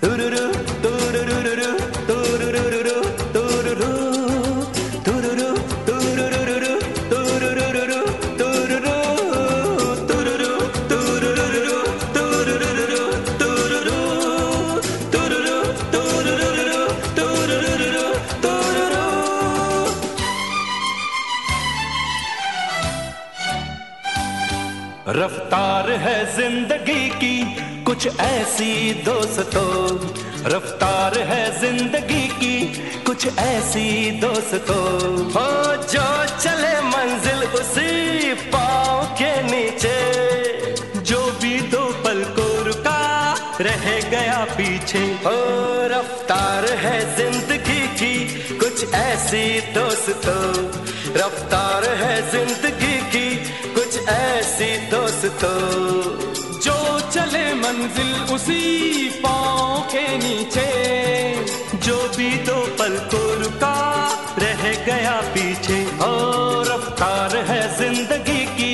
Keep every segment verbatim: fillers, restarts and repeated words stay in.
रफ्तार है जिंदगी की कुछ ऐसी दोस्तों, रफ्तार है जिंदगी की कुछ ऐसी दोस्तों, हो जो चले मंजिल उसी पाँव के नीचे, जो भी दो पल को रुका रह गया पीछे। हो रफ्तार है जिंदगी की कुछ ऐसी दोस्तों, रफ्तार है जिंदगी की कुछ ऐसी दोस्तों, जो चले मंजिल उसी पाँव के नीचे, जो भी दो पल को रुका रह गया पीछे। और रफ्तार है जिंदगी की।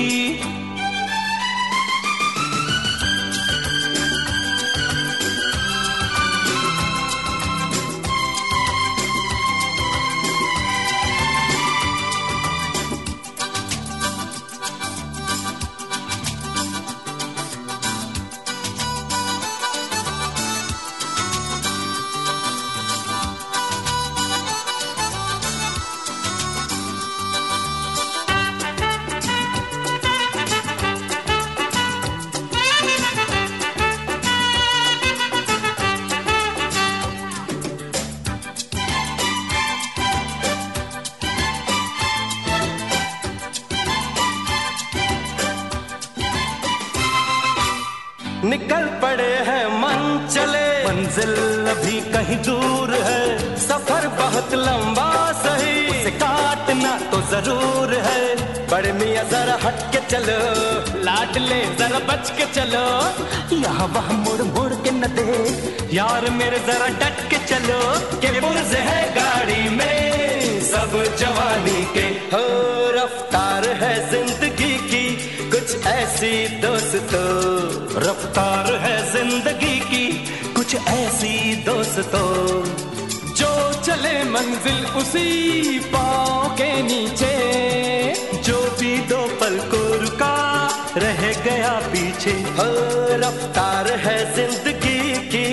निकल पड़े हैं मन चले, मंजिल अभी कहीं दूर है, सफर बहुत लंबा सही, उसे काटना तो जरूर है। बड़े मियाँ जरा हट के चलो, लाडले जरा बच के चलो, यहाँ वहाँ मुड़ मुड़ के न दे, यार मेरे जरा डट के चलो, के पुर्ज है गाड़ी में सब जवानी के। हो रफ्तार है जिंदगी की कुछ ऐसी दोस्तों, रफ्तार है जिंदगी की कुछ ऐसी दोस्तों, जो चले मंजिल उसी पाँव के नीचे, जो भी दो पल को रुका रह गया पीछे। हो रफ्तार है जिंदगी की।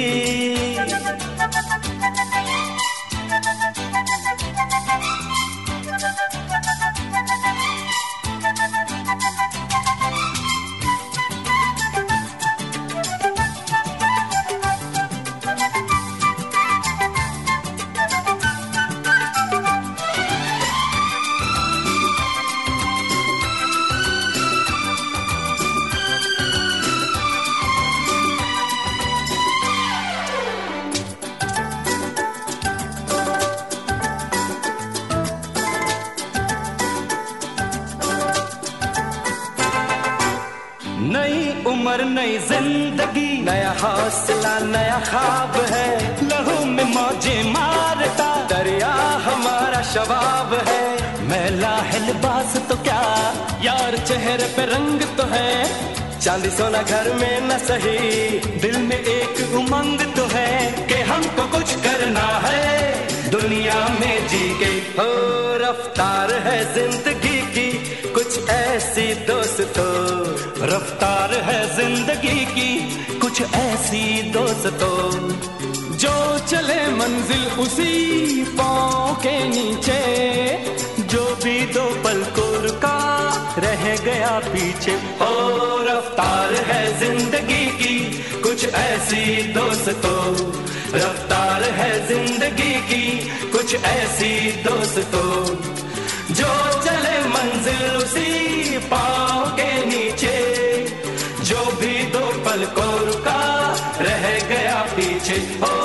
नई उम्र नई जिंदगी, नया हौसला नया ख्वाब है, लहू में मौजे मारता दरिया हमारा शबाब है। मैला है लिबास तो क्या, यार चेहरे पे रंग तो है, चांदी सोना घर में न सही, दिल में एक उमंग तो है कि हमको कुछ करना है दुनिया में जी के। हो रफ्तार है जिंदगी की कुछ ऐसी दोस्तों, रफ्तार है जिंदगी की कुछ ऐसी दोस्तों, जो चले मंजिल उसी पाँव के नीचे, जो भी दो पल को रुका रह गया पीछे। ओ रफ्तार है जिंदगी की कुछ ऐसी दोस्तों, रफ्तार है जिंदगी की कुछ ऐसी दोस्तों, जो चले मंजिल उसी पाँव के नीचे, जो भी दो पल को रुका रह गया पीछे।